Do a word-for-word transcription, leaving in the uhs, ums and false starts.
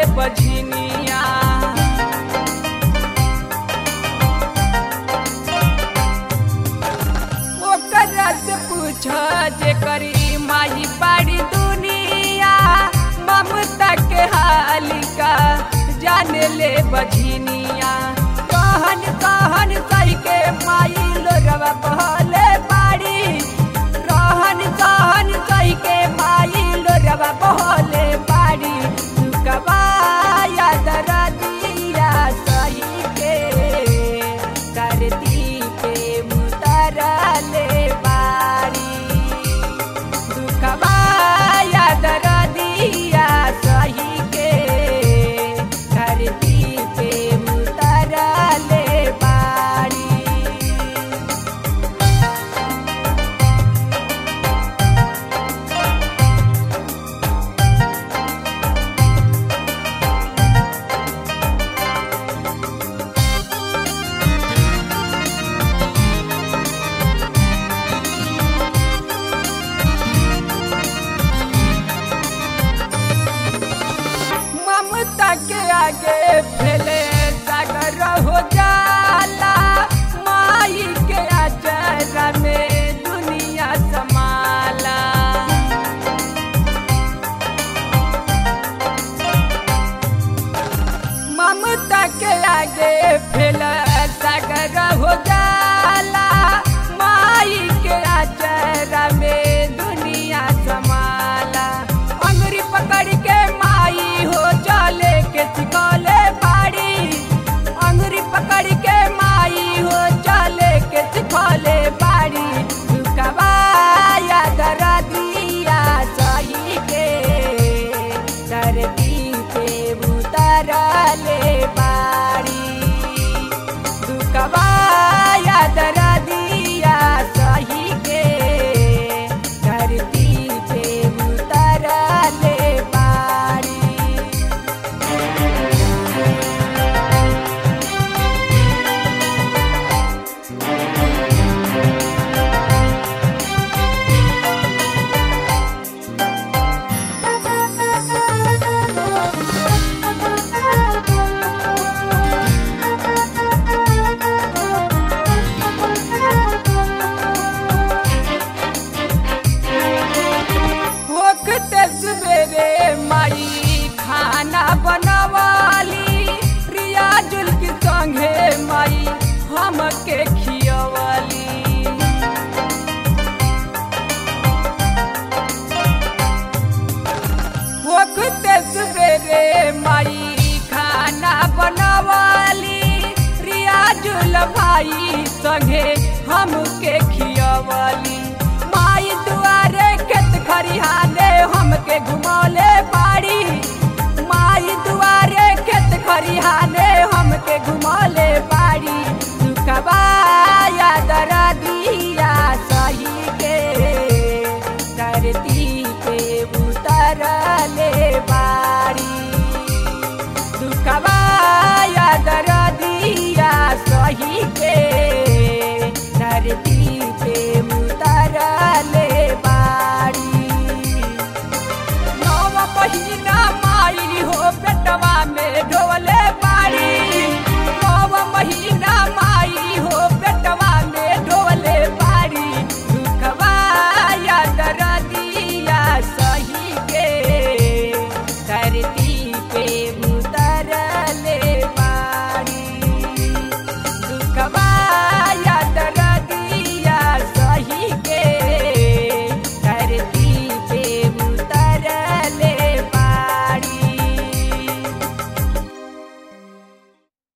बझनिया। ओकरा से पूछ जे करी माई बाड़ी दुनिया, ममता के हालिका जाने ले बझनिया। कहन कहन सही के माई लोरवा बहले बाड़ी, रहन सहन सही के माई लोरवा बहले बाड़ी। दुखवा याद रतिया सही के करती पे मुतरले बाड़ी। दुखवा याद रतिया सही के करती पे मुतरले बाड़ी। ममता के आगे फैले सागर हो जाला, माई के आचरा में दुनिया समाला। ममता के आगे फैले सागर हो जाला, माई के आचरा में दुनिया समाला। अंगुरी पकड़ के माई हो चले के सिखले बाड़ी, अंगुरी पकड़ के माई हो चले के सिखले बाड़ी। दुखवा याद रतिया सही के धरती पे उतरले बाड़ी। दुखवा याद रतिया सही के धरती पे उतरले बाड़ी। होखते सवेरे माई खाना बनवाली, रियाजुल के संगे माई हमके खियवाली। होखते सवेरे माई खाना बनवाली, रियाजुल भाई संगे हमके खियवाली। माई दुआरे खेत खरिहाने हमके घुमौले